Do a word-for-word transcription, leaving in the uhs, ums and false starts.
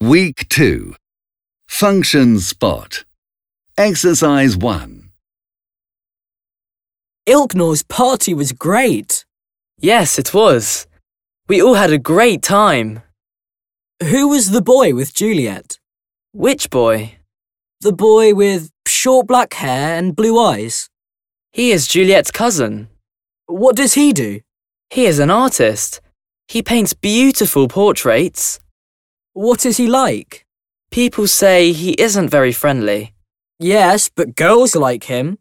Week two. Function Spot. Exercise one. Ilknor's party was great. Yes, it was. We all had a great time. Who was the boy with Juliet? Which boy? The boy with short black hair and blue eyes. He is Juliet's cousin. What does he do? He is an artist. He paints beautiful portraits. What is he like? People say he isn't very friendly. Yes, but girls like him.